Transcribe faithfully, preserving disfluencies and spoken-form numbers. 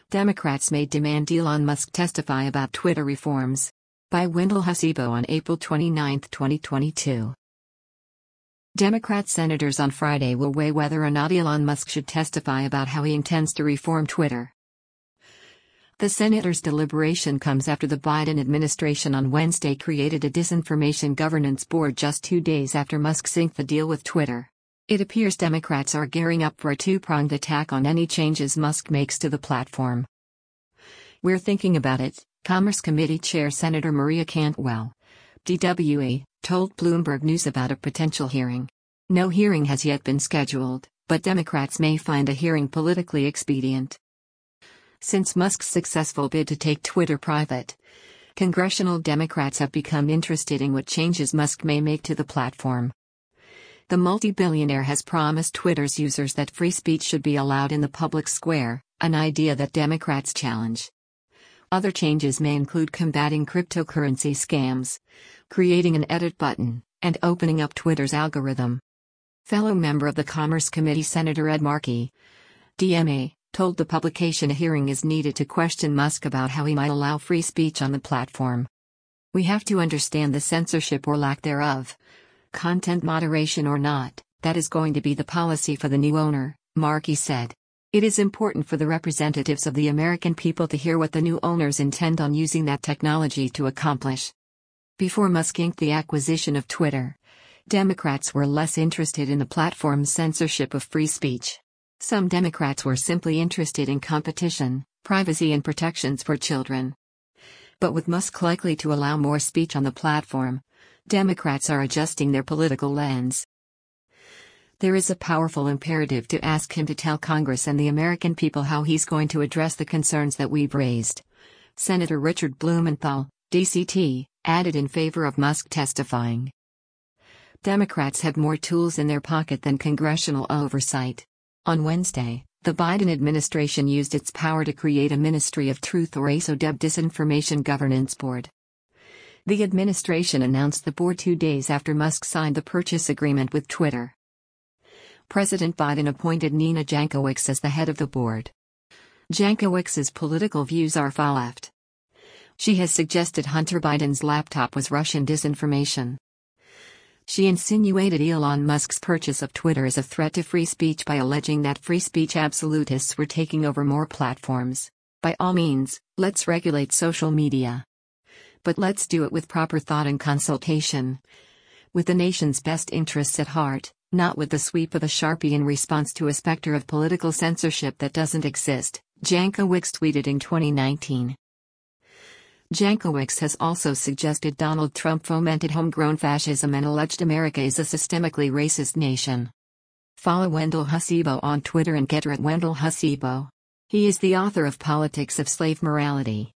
Democrats may demand Elon Musk testify about Twitter reforms. By Wendell Husibo on April twenty-ninth, twenty twenty-two. Democrat senators on Friday will weigh whether or not Elon Musk should testify about how he intends to reform Twitter. The senators' deliberation comes after the Biden administration on Wednesday created a disinformation governance board just two days after Musk inked the deal with Twitter. It appears Democrats are gearing up for a two-pronged attack on any changes Musk makes to the platform. "We're thinking about it," Commerce Committee Chair Senator Maria Cantwell, D W E, told Bloomberg News about a potential hearing. No hearing has yet been scheduled, but Democrats may find a hearing politically expedient. Since Musk's successful bid to take Twitter private, congressional Democrats have become interested in what changes Musk may make to the platform. The multi-billionaire has promised Twitter's users that free speech should be allowed in the public square, an idea that Democrats challenge. Other changes may include combating cryptocurrency scams, creating an edit button, and opening up Twitter's algorithm. Fellow member of the Commerce Committee Senator Ed Markey, D M A, told the publication a hearing is needed to question Musk about how he might allow free speech on the platform. "We have to understand the censorship or lack thereof. Content moderation or not, that is going to be the policy for the new owner," Markey said. "It is important for the representatives of the American people to hear what the new owners intend on using that technology to accomplish." Before Musk inked the acquisition of Twitter, Democrats were less interested in the platform's censorship of free speech. Some Democrats were simply interested in competition, privacy and protections for children. But with Musk likely to allow more speech on the platform, Democrats are adjusting their political lens. "There is a powerful imperative to ask him to tell Congress and the American people how he's going to address the concerns that we've raised," Senator Richard Blumenthal, D C T, added in favor of Musk testifying. Democrats have more tools in their pocket than congressional oversight. On Wednesday, the Biden administration used its power to create a Ministry of Truth or A S O dubbed Disinformation Governance Board. The administration announced the board two days after Musk signed the purchase agreement with Twitter. President Biden appointed Nina Jankowicz as the head of the board. Jankowicz's political views are far-left. She has suggested Hunter Biden's laptop was Russian disinformation. She insinuated Elon Musk's purchase of Twitter is a threat to free speech by alleging that free speech absolutists were taking over more platforms. "By all means, let's regulate social media. But let's do it with proper thought and consultation. With the nation's best interests at heart, not with the sweep of a Sharpie in response to a specter of political censorship that doesn't exist," Jankowicz tweeted in twenty nineteen. Jankowicz has also suggested Donald Trump fomented homegrown fascism and alleged America is a systemically racist nation. Follow Wendell Husibo on Twitter and get her at Wendell Husibo. He is the author of Politics of Slave Morality.